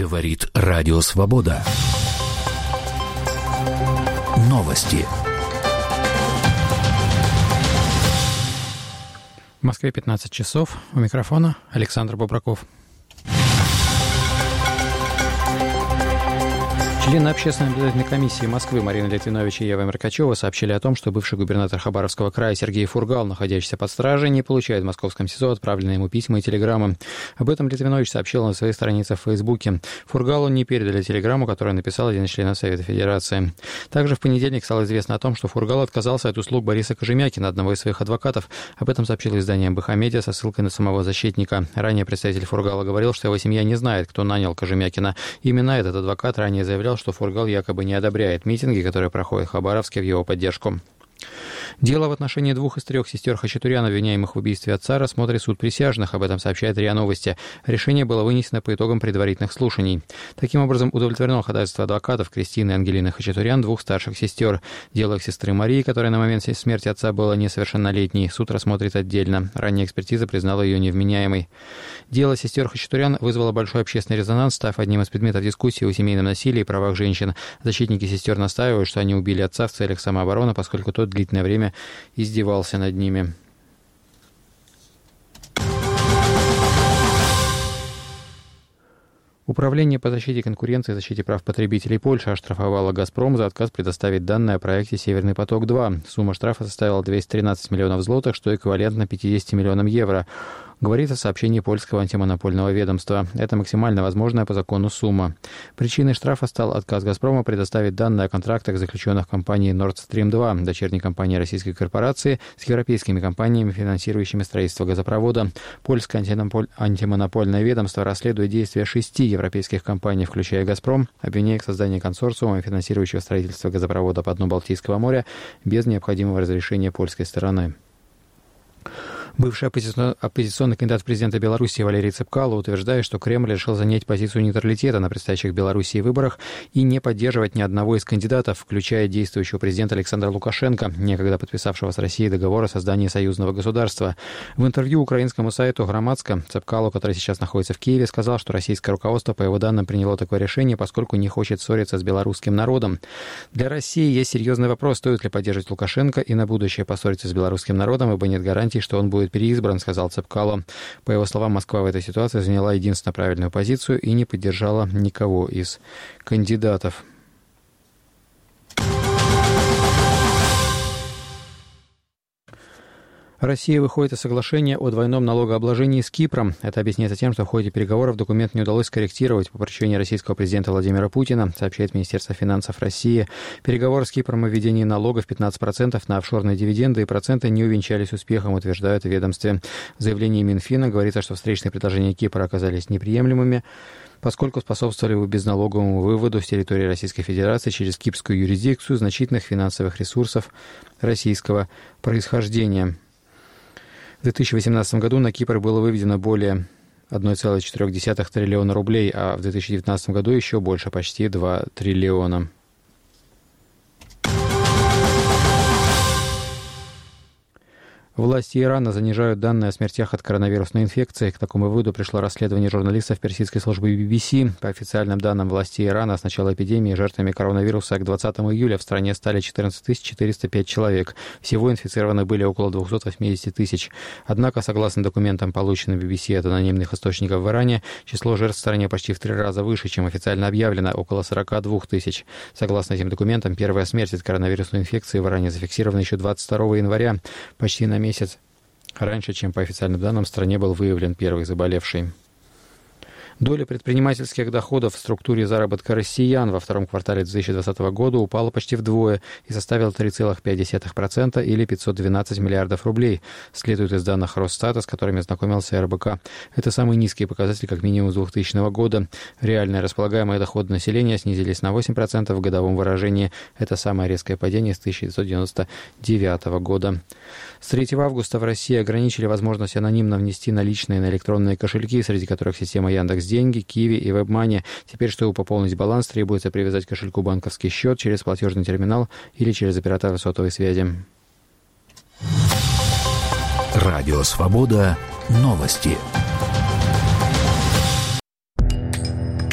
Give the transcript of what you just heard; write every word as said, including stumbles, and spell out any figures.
Говорит Радио Свобода. Новости. В Москве пятнадцать часов. У микрофона Александр Бобраков. Члены Общественной наблюдательной комиссии Москвы Марина Литвинович и Ева Меркачева сообщили о том, что бывший губернатор Хабаровского края Сергей Фургал, находящийся под стражей, не получает в московском СИЗО отправленные ему письма и телеграммы. Об этом Литвинович сообщил на своей странице в Фейсбуке. Фургалу не передали телеграмму, которую написал один из членов Совета Федерации. Также в понедельник стало известно о том, что Фургал отказался от услуг Бориса Кожемякина, одного из своих адвокатов. Об этом сообщило издание эн бэ ха Медиа со ссылкой на самого защитника. Ранее представитель Фургала говорил, что его семья не знает, кто нанял Кожемякина. Именно этот адвокат ранее заявлял, что Фургал якобы не одобряет митинги, которые проходят в Хабаровске в его поддержку. Дело в отношении двух из трех сестер Хачатуряна, обвиняемых в убийстве отца, рассмотрит суд присяжных. Об этом сообщает РИА Новости. Решение было вынесено по итогам предварительных слушаний. Таким образом, удовлетворено ходатайство адвокатов Кристины и Ангелины Хачатурян, двух старших сестер. Дело их сестры Марии, которая на момент смерти отца была несовершеннолетней, суд рассмотрит отдельно. Ранняя экспертиза признала ее невменяемой. Дело сестер Хачатурян вызвало большой общественный резонанс, став одним из предметов дискуссии о семейном насилии и правах женщин. Защитники сестер настаивают, что они убили отца в целях самообороны, поскольку тот длительное время издевался над ними. Управление по защите конкуренции и защите прав потребителей Польши оштрафовало «Газпром» за отказ предоставить данные о проекте «Северный поток-два». Сумма штрафа составила двести тринадцать миллионов злотых, что эквивалентно пятьдесят миллионам евро. Говорится в сообщении польского антимонопольного ведомства. Это максимально возможная по закону сумма. Причиной штрафа стал отказ «Газпрома» предоставить данные о контрактах, заключенных компанией Nord Stream два, дочерней компании российской корпорации, с европейскими компаниями, финансирующими строительство газопровода. Польское антимонопольное ведомство расследует действия шести европейских компаний, включая «Газпром», обвиняя их в создании консорциума, финансирующего строительство газопровода по дну Балтийского моря без необходимого разрешения польской стороны. Бывший оппозиционный кандидат в президенты Беларуси Валерий Цепкало утверждает, что Кремль решил занять позицию нейтралитета на предстоящих в Беларуси выборах и не поддерживать ни одного из кандидатов, включая действующего президента Александра Лукашенко, некогда подписавшего с Россией договор о создании союзного государства. В интервью украинскому сайту «Громадска» Цепкало, который сейчас находится в Киеве, сказал, что российское руководство, по его данным, приняло такое решение, поскольку не хочет ссориться с белорусским народом. Для России есть серьезный вопрос, стоит ли поддерживать Лукашенко и на будущее поссориться с белорусским народом, ибо нет гарантий, что он будет переизбран, сказал Цепкало. По его словам, Москва в этой ситуации заняла единственно правильную позицию и не поддержала никого из кандидатов. Россия выходит из соглашения о двойном налогообложении с Кипром. Это объясняется тем, что в ходе переговоров документ не удалось скорректировать по поручению российского президента Владимира Путина, сообщает Министерство финансов России. Переговоры с Кипром о введении налогов пятнадцать процентов на офшорные дивиденды и проценты не увенчались успехом, утверждают в ведомстве. В заявлении Минфина говорится, что встречные предложения Кипра оказались неприемлемыми, поскольку способствовали безналоговому выводу с территории Российской Федерации через кипрскую юрисдикцию значительных финансовых ресурсов российского происхождения. В две тысячи восемнадцатом году на Кипр было выведено более одна целая четыре десятых триллиона рублей, а в две тысячи девятнадцатом году еще больше, почти два триллиона. Власти Ирана занижают данные о смертях от коронавирусной инфекции. К такому выводу пришло расследование журналистов персидской службы би би си. По официальным данным власти Ирана, с начала эпидемии жертвами коронавируса к двадцатому июля в стране стали четырнадцать тысяч четыреста пять человек. Всего инфицированы были около двести восемьдесят тысяч. Однако, согласно документам, полученным би би си от анонимных источников в Иране, число жертв в стране почти в три раза выше, чем официально объявлено, около сорок две тысячи. Согласно этим документам, первая смерть от коронавирусной инфекции в Иране зафиксирована еще двадцать второго января, почти на месяц раньше, чем по официальным данным в стране был выявлен первый заболевший. Доля предпринимательских доходов в структуре заработка россиян во втором квартале две тысячи двадцатого года упала почти вдвое и составила три целых пять десятых процента или пятьсот двенадцать миллиардов рублей, следует из данных Росстата, с которыми ознакомился эр бэ ка. Это самый низкий показатель как минимум с двухтысячного года. Реальные располагаемые доходы населения снизились на восемь процентов в годовом выражении. Это самое резкое падение с тысяча девятьсот девяносто девятого года. С третьего августа в России ограничили возможность анонимно внести наличные на электронные кошельки, среди которых система Яндекс.Деньги, Киви и WebMoney. Теперь, чтобы пополнить баланс, требуется привязать к кошельку банковский счет через платежный терминал или через оператора сотовой связи. Радио Свобода. Новости.